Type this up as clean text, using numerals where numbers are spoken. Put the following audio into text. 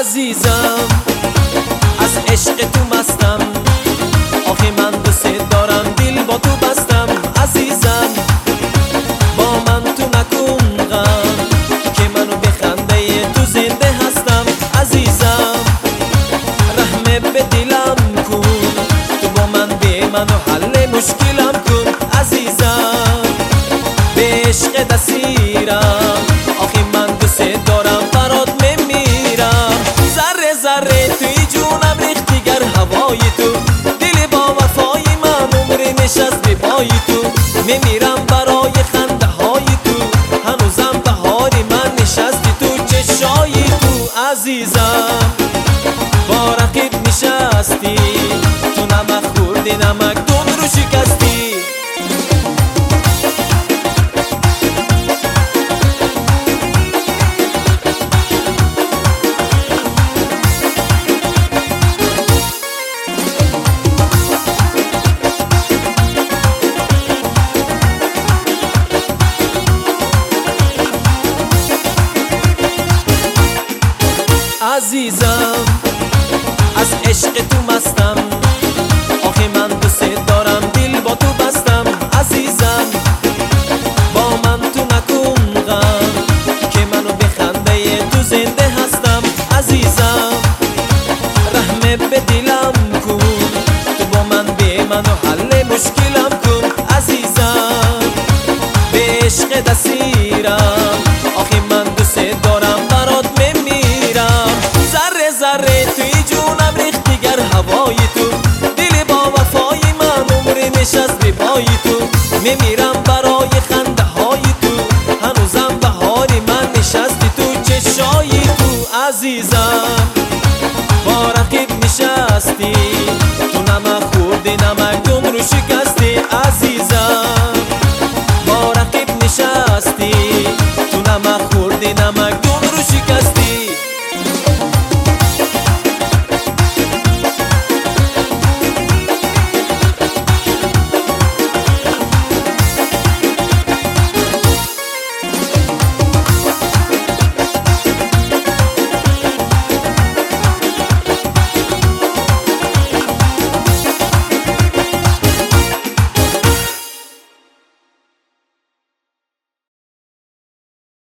عزیزم از عشق تو مستم، آخه من دوست دارم، دل با تو بستم. عزیزم با من تو نکن غم، که منو به خنده تو زنده هستم. عزیزم رحم به دلم کن، تو با من به منو حل مشکلم کن. عزیزم به عشق دسیرم، آخه من دوست دارم، برات میمیرم. ذره ذره توی جونم ریختی گر هوای تو، دل با وفای من عمر نشست به پای تو. میمیرم برای خنده های تو، هنوزم بهار من نشستی تو چشای تو. عزیزم با رقیب نشستی، تو نمک خوردی نمک دون رو شکستی. عزیزم از عشق تو مستم، آخه من دوست دارم، دل با تو بستم. عزیزم با من تو نکن غم، که منو به خنده تو زنده هستم. عزیزم رحم به دلم کن، تو با من به منو حل مشکلم کن. عزیزم به عشق دسیرم، آخه من دوست دارم، برات میمیرم. ذره ذره توی جونم ریختی گر هوای تو، دل با وفای من عمر نشست به پای تو. میمیرم برای خنده های تو، هنوزم بهار من نشستی تو چشای تو. عزیزم با رقیب نشستی، تو نمک خوردی نمک دون رو شکستی.